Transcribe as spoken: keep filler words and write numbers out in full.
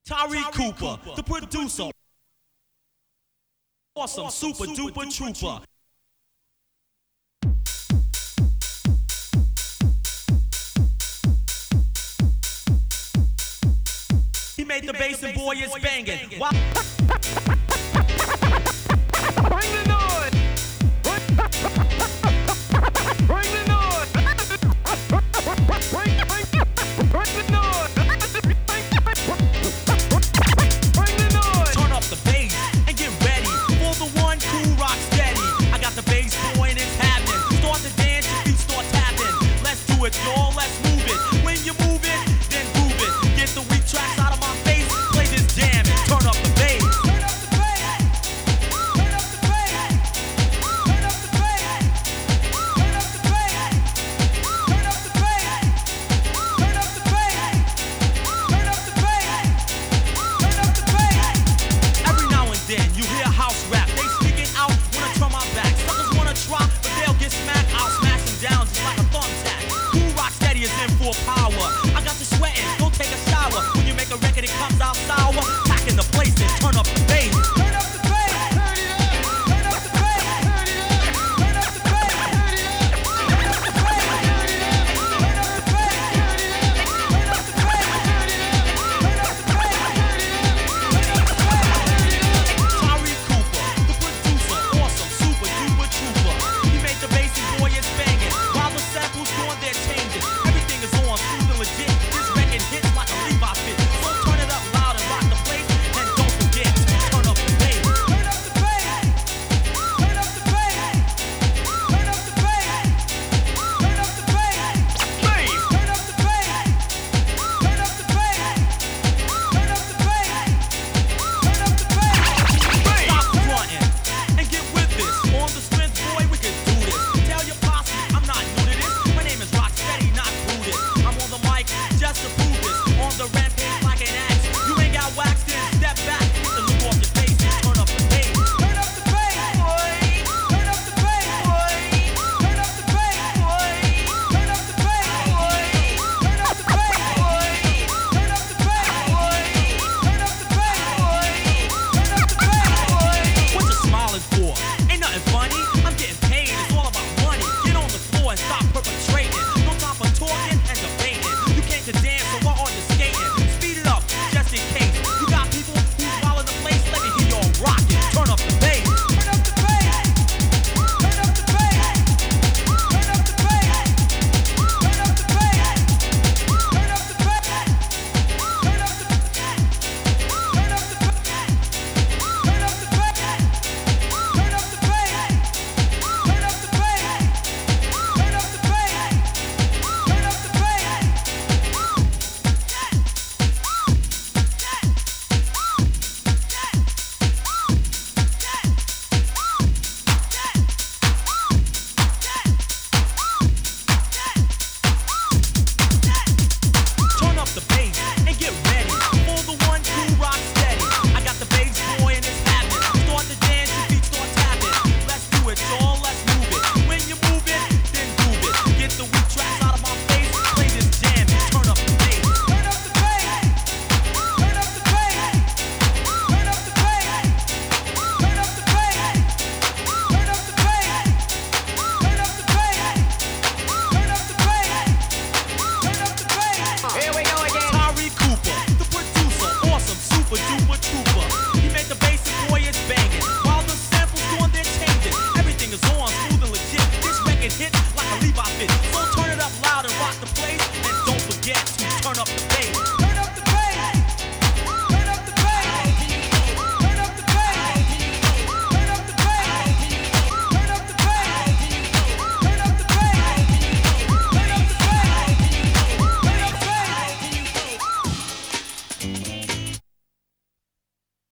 Tyree Cooper, the producer. Awesome, super duper trooper. He made the bass and boy is banging. Wow. Bring the noise. Bring the noise. Bring, bring, bring the noise. Bring the noise. Turn up the bass and get ready for the one cool rock steady. I got the bass boy and it's happening. Start to dance, your feet start tapping. Let's do it, y'all. Let's move it. When you move it, then groove it. Get the weak tracks out of my face. Play this jam and turn up the bass. Turn up the bass. Turn up the bass. Turn up the bass. Turn up the bass. Turn up the bass. Turn up the bass. Turn up the bass. Turn up the bass. Every now and then you hear house rap. They speaking out, wanna turn my back. Suckers wanna try, but they'll get smacked. I'll smash them down just like a thumbtack. Cool rock steady is in full power. I got you sweating, go take a shower. When you make a record, it comes out sour. Packing the place and turn up the bass.